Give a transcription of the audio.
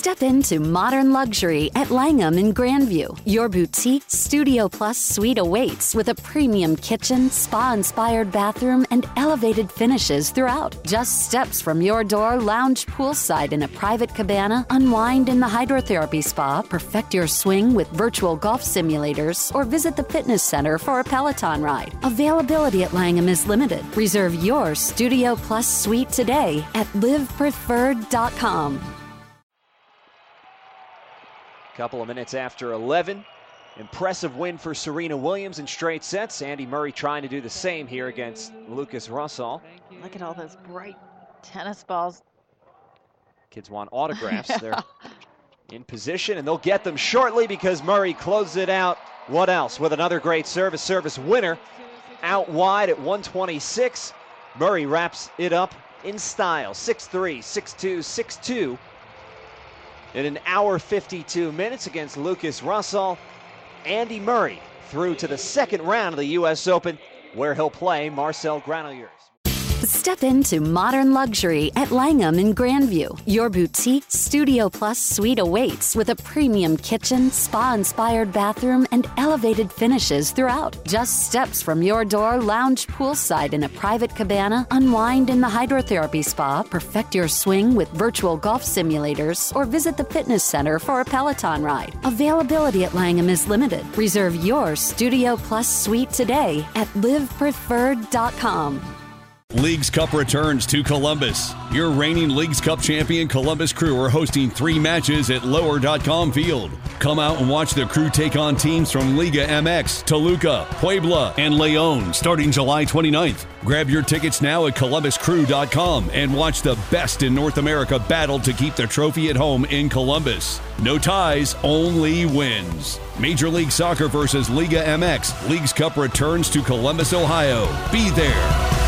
Step into modern luxury at Langham in Grandview. Your boutique Studio Plus suite awaits with a premium kitchen, spa-inspired bathroom, and elevated finishes throughout. Just steps from your door, lounge poolside in a private cabana, unwind in the hydrotherapy spa, perfect your swing with virtual golf simulators, or visit the fitness center for a Peloton ride. Availability at Langham is limited. Reserve your Studio Plus suite today at livepreferred.com. Couple of minutes after 11. Impressive win for Serena Williams in straight sets. Andy Murray trying to do the same here against Lukas Rosol. Look at all those bright tennis balls. Kids want autographs. They're in position, and they'll get them shortly because Murray closes it out. What else? With another great service winner. Out wide at 126. Murray wraps it up in style. 6-3, 6-2, 6-2. In an hour 52 minutes against Lukas Rosol. Andy Murray through to the second round of the U.S. Open, where he'll play Marcel Granollers. Step into modern luxury at Langham in Grandview. Your boutique Studio Plus suite awaits with a premium kitchen, spa-inspired bathroom, and elevated finishes throughout. Just steps from your door, lounge poolside in a private cabana, unwind in the hydrotherapy spa, perfect your swing with virtual golf simulators, or visit the fitness center for a Peloton ride. Availability at Langham is limited. Reserve your Studio Plus suite today at livepreferred.com. Leagues Cup returns to Columbus. Your reigning Leagues Cup champion Columbus Crew are hosting 3 matches at Lower.com Field. Come out and watch the Crew take on teams from Liga MX, Toluca, Puebla, and León starting July 29th. Grab your tickets now at columbuscrew.com and watch the best in North America battle to keep the trophy at home in Columbus. No ties, only wins. Major League Soccer versus Liga MX. Leagues Cup returns to Columbus, Ohio. Be there.